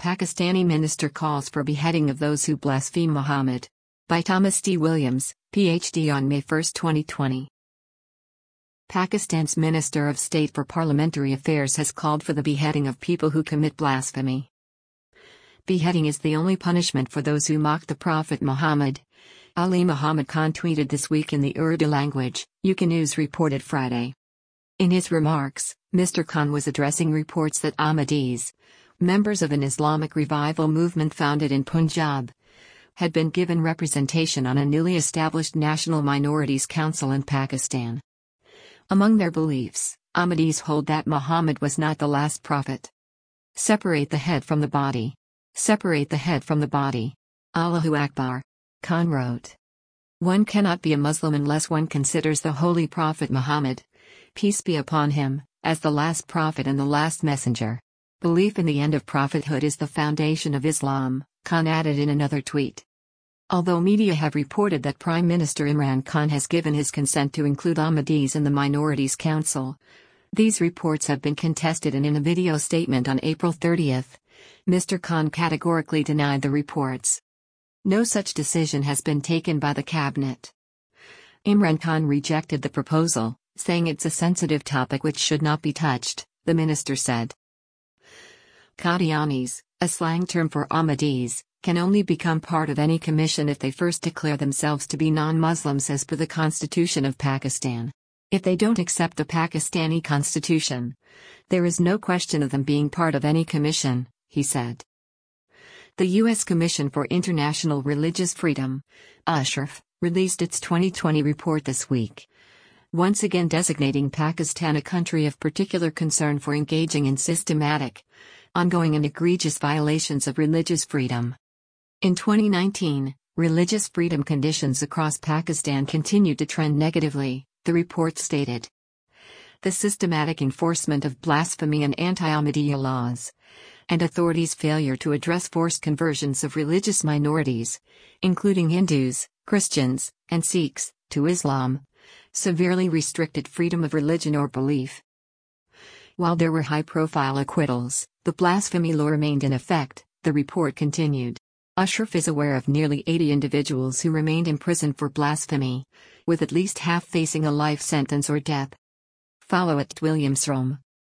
Pakistani minister calls for beheading of those who blaspheme Muhammad. By Thomas D. Williams, Ph.D. on May 1, 2020. Pakistan's Minister of State for Parliamentary Affairs has called for the beheading of people who commit blasphemy. Beheading is the only punishment for those who mock the Prophet Muhammad. Ali Muhammad Khan tweeted this week in the Urdu language, UK News reported Friday. In his remarks, Mr. Khan was addressing reports that Ahmadis, members of an Islamic revival movement founded in Punjab, had been given representation on a newly established National Minorities Council in Pakistan. Among their beliefs, Ahmadis hold that Muhammad was not the last prophet. Separate the head from the body. Separate the head from the body. Allahu Akbar. Khan wrote. One cannot be a Muslim unless one considers the Holy Prophet Muhammad, peace be upon him, as the last prophet and the last messenger. Belief in the end of prophethood is the foundation of Islam, Khan added in another tweet. Although media have reported that Prime Minister Imran Khan has given his consent to include Ahmadis in the Minorities Council, these reports have been contested, and in a video statement on April 30, Mr. Khan categorically denied the reports. No such decision has been taken by the cabinet. Imran Khan rejected the proposal, saying it's a sensitive topic which should not be touched, the minister said. Qadianis, a slang term for Ahmadis, can only become part of any commission if they first declare themselves to be non-Muslims as per the Constitution of Pakistan. If they don't accept the Pakistani Constitution, there is no question of them being part of any commission, he said. The U.S. Commission for International Religious Freedom, Ashraf, released its 2020 report this week, once again designating Pakistan a country of particular concern for engaging in systematic, ongoing and egregious violations of religious freedom. In 2019, religious freedom conditions across Pakistan continued to trend negatively, the report stated. The systematic enforcement of blasphemy and anti-Ahmadiyya laws, and authorities' failure to address forced conversions of religious minorities, including Hindus, Christians, and Sikhs, to Islam, severely restricted freedom of religion or belief. While there were high-profile acquittals, the blasphemy law remained in effect, the report continued. Ashraf is aware of nearly 80 individuals who remained imprisoned for blasphemy, with at least half facing a life sentence or death. Follow @WilliamsRome.